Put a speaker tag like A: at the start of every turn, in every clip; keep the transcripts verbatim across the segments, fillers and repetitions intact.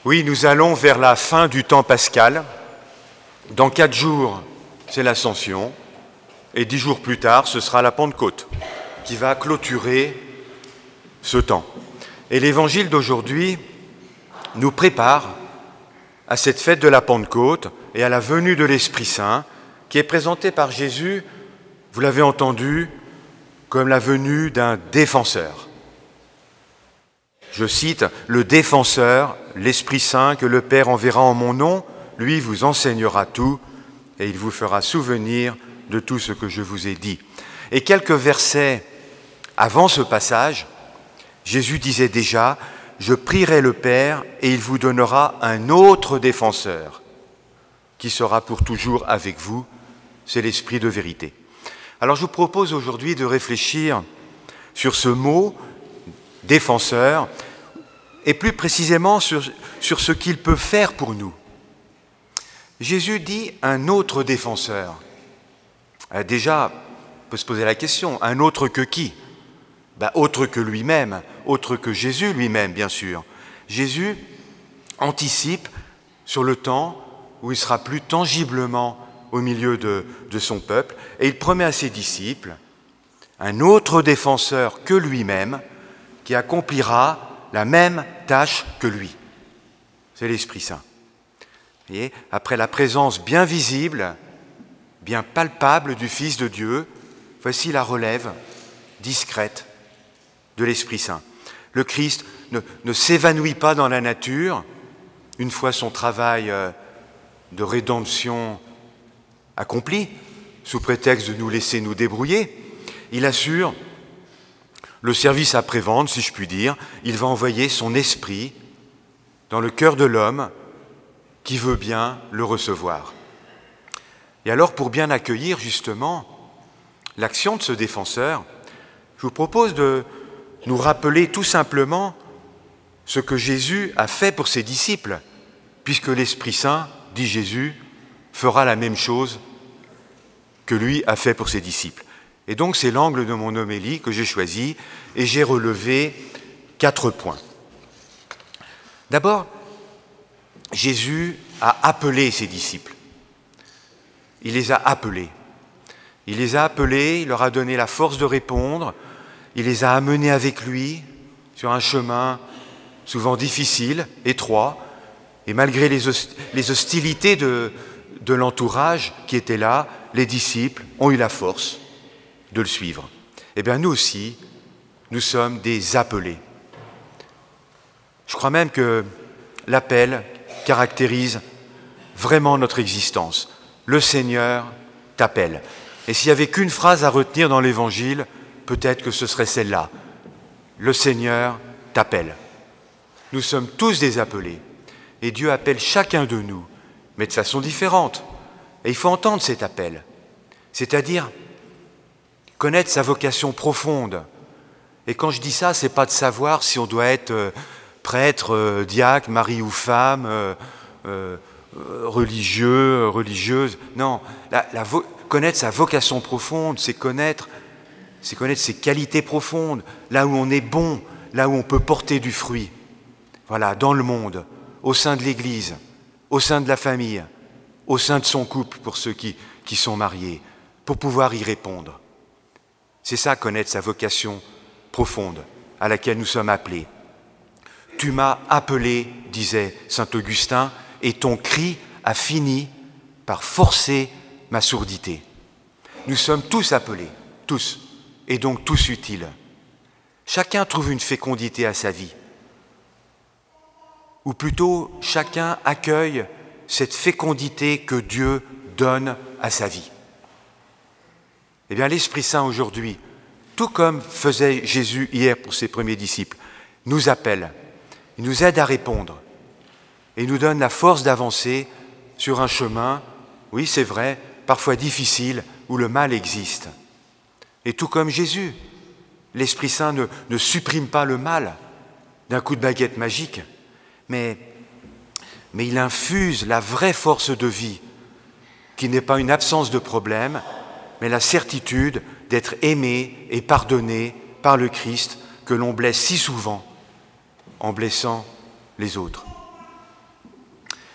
A: Oui, nous allons vers la fin du temps pascal. Dans quatre jours, c'est l'Ascension. Et dix jours plus tard, ce sera la Pentecôte qui va clôturer ce temps. Et l'Évangile d'aujourd'hui nous prépare à cette fête de la Pentecôte et à la venue de l'Esprit Saint qui est présentée par Jésus, vous l'avez entendu, comme la venue d'un défenseur. Je cite, « Le défenseur, l'Esprit Saint que le Père enverra en mon nom, lui vous enseignera tout et il vous fera souvenir de tout ce que je vous ai dit. » Et quelques versets avant ce passage, Jésus disait déjà « Je prierai le Père et il vous donnera un autre défenseur qui sera pour toujours avec vous, c'est l'Esprit de vérité. » Alors je vous propose aujourd'hui de réfléchir sur ce mot « défenseur » et plus précisément sur, sur ce qu'il peut faire pour nous. Jésus dit « un autre défenseur ». Déjà, on peut se poser la question, un autre que qui ? Ben, autre que lui-même, autre que Jésus lui-même, bien sûr. Jésus anticipe sur le temps où il sera plus tangiblement au milieu de, de son peuple, et il promet à ses disciples un autre défenseur que lui-même qui accomplira la même tâche que lui. C'est l'Esprit Saint. Vous voyez, après la présence bien visible, bien palpable du Fils de Dieu, voici la relève discrète de l'Esprit Saint. Le Christ ne, ne s'évanouit pas dans la nature une fois son travail de rédemption accompli, sous prétexte de nous laisser nous débrouiller. Il assure le service après-vente, si je puis dire. Il va envoyer son esprit dans le cœur de l'homme qui veut bien le recevoir. Et alors, pour bien accueillir justement l'action de ce défenseur, je vous propose de nous rappeler tout simplement ce que Jésus a fait pour ses disciples, puisque l'Esprit Saint, dit Jésus, fera la même chose que lui a fait pour ses disciples. Et donc c'est l'angle de mon homélie que j'ai choisi et j'ai relevé quatre points. D'abord, Jésus a appelé ses disciples. Il les a appelés. Il les a appelés, il leur a donné la force de répondre, il les a amenés avec lui sur un chemin souvent difficile, étroit, et malgré les, host- les hostilités de, de l'entourage qui était là, les disciples ont eu la force de le suivre. Eh bien, nous aussi, nous sommes des appelés. Je crois même que l'appel caractérise vraiment notre existence. Le Seigneur t'appelle. Et s'il n'y avait qu'une phrase à retenir dans l'Évangile, peut-être que ce serait celle-là. Le Seigneur t'appelle. Nous sommes tous des appelés. Et Dieu appelle chacun de nous, mais de façon différente. Et il faut entendre cet appel. C'est-à-dire connaître sa vocation profonde. Et quand je dis ça, c'est pas de savoir si on doit être euh, prêtre, euh, diacre, mari ou femme, euh, euh, religieux, religieuse. Non, la, la vo- connaître sa vocation profonde, c'est connaître, c'est connaître ses qualités profondes, là où on est bon, là où on peut porter du fruit. Voilà, dans le monde, au sein de l'Église, au sein de la famille, au sein de son couple, pour ceux qui, qui sont mariés, pour pouvoir y répondre. C'est ça, connaître sa vocation profonde à laquelle nous sommes appelés. « Tu m'as appelé, disait saint Augustin, et ton cri a fini par forcer ma sourdité. » Nous sommes tous appelés, tous, et donc tous utiles. Chacun trouve une fécondité à sa vie. Ou plutôt, chacun accueille cette fécondité que Dieu donne à sa vie. Eh bien, l'Esprit Saint aujourd'hui, tout comme faisait Jésus hier pour ses premiers disciples, nous appelle, il nous aide à répondre et nous donne la force d'avancer sur un chemin, oui c'est vrai, parfois difficile, où le mal existe. Et tout comme Jésus, l'Esprit Saint ne, ne supprime pas le mal d'un coup de baguette magique, mais, mais il infuse la vraie force de vie, qui n'est pas une absence de problème, mais la certitude d'être aimé et pardonné par le Christ que l'on blesse si souvent en blessant les autres.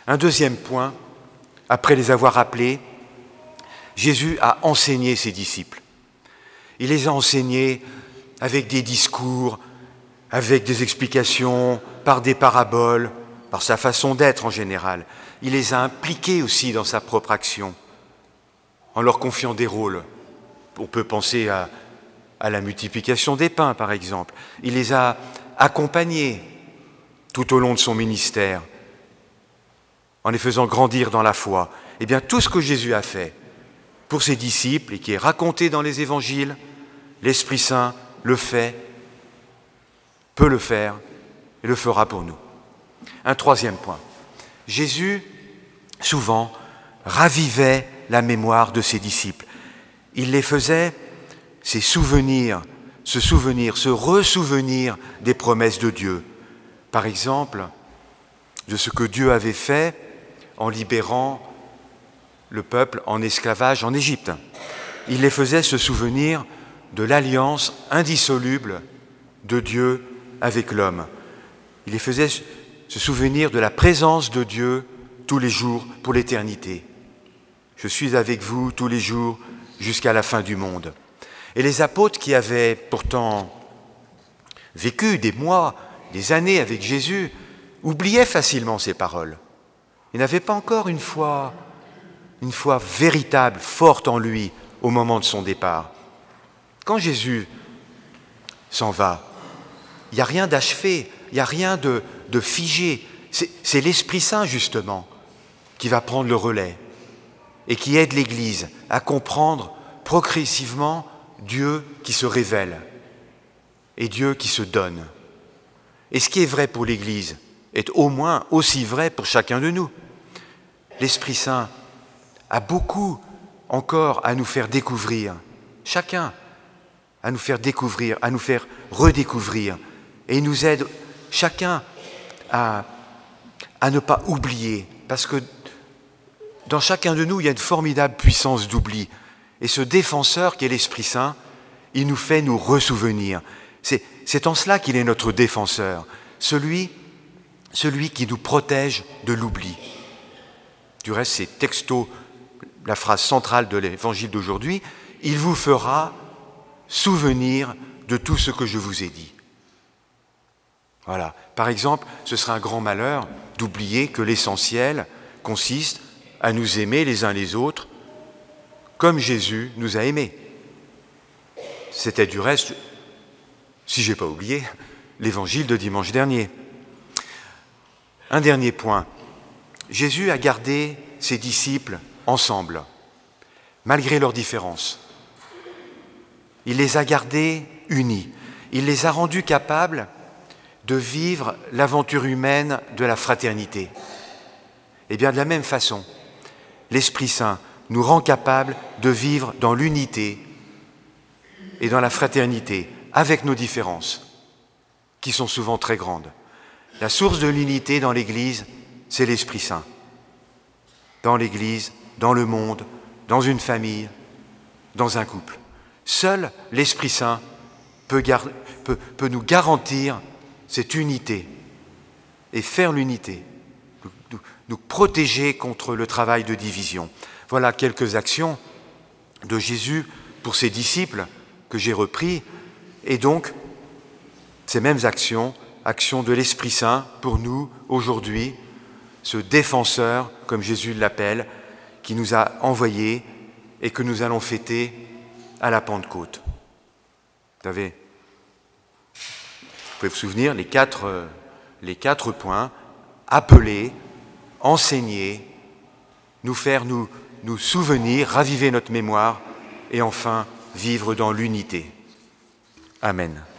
A: Un deuxième point, après les avoir appelés, Jésus a enseigné ses disciples. Il les a enseignés avec des discours, avec des explications, par des paraboles, par sa façon d'être en général. Il les a impliqués aussi dans sa propre action, en leur confiant des rôles. On peut penser à, à la multiplication des pains, par exemple. Il les a accompagnés tout au long de son ministère, en les faisant grandir dans la foi. Eh bien, tout ce que Jésus a fait pour ses disciples et qui est raconté dans les évangiles, l'Esprit Saint le fait, peut le faire et le fera pour nous. Un troisième point. Jésus, souvent, ravivait la mémoire de ses disciples. Il les faisait, ces souvenirs, se souvenir, se ressouvenir des promesses de Dieu. Par exemple, de ce que Dieu avait fait en libérant le peuple en esclavage en Égypte. Il les faisait se souvenir de l'alliance indissoluble de Dieu avec l'homme. Il les faisait se souvenir de la présence de Dieu tous les jours pour l'éternité. Je suis avec vous tous les jours jusqu'à la fin du monde. Et les apôtres qui avaient pourtant vécu des mois, des années avec Jésus, oubliaient facilement ces paroles. Ils n'avaient pas encore une foi, une foi véritable, forte en lui au moment de son départ. Quand Jésus s'en va, il n'y a rien d'achevé, il n'y a rien de, de figé. C'est, c'est l'Esprit Saint, justement, qui va prendre le relais et qui aide l'Église à comprendre progressivement Dieu qui se révèle et Dieu qui se donne. Et ce qui est vrai pour l'Église est au moins aussi vrai pour chacun de nous. L'Esprit Saint a beaucoup encore à nous faire découvrir, chacun à nous faire découvrir, à nous faire redécouvrir. Et il nous aide chacun à, à ne pas oublier, parce que dans chacun de nous, il y a une formidable puissance d'oubli. Et ce défenseur qui est l'Esprit Saint, il nous fait nous ressouvenir. C'est, c'est en cela qu'il est notre défenseur, celui, celui qui nous protège de l'oubli. Du reste, c'est texto, la phrase centrale de l'évangile d'aujourd'hui, « Il vous fera souvenir de tout ce que je vous ai dit ». Voilà. Par exemple, ce serait un grand malheur d'oublier que l'essentiel consiste à nous aimer les uns les autres comme Jésus nous a aimés. C'était du reste, si je n'ai pas oublié, l'évangile de dimanche dernier. Un dernier point. Jésus a gardé ses disciples ensemble, malgré leurs différences. Il les a gardés unis. Il les a rendus capables de vivre l'aventure humaine de la fraternité. Et bien de la même façon, l'Esprit Saint nous rend capables de vivre dans l'unité et dans la fraternité, avec nos différences, qui sont souvent très grandes. La source de l'unité dans l'Église, c'est l'Esprit Saint. Dans l'Église, dans le monde, dans une famille, dans un couple. Seul l'Esprit Saint peut, gar- peut, peut nous garantir cette unité et faire l'unité, nous, nous, nous protéger contre le travail de division. Voilà quelques actions de Jésus pour ses disciples que j'ai repris, et donc ces mêmes actions, actions de l'Esprit Saint pour nous aujourd'hui, ce défenseur, comme Jésus l'appelle, qui nous a envoyés et que nous allons fêter à la Pentecôte. Vous savez, vous pouvez vous souvenir, les quatre, euh, les quatre points, appeler, enseigner, nous faire nous, nous souvenir, raviver notre mémoire et enfin vivre dans l'unité. Amen.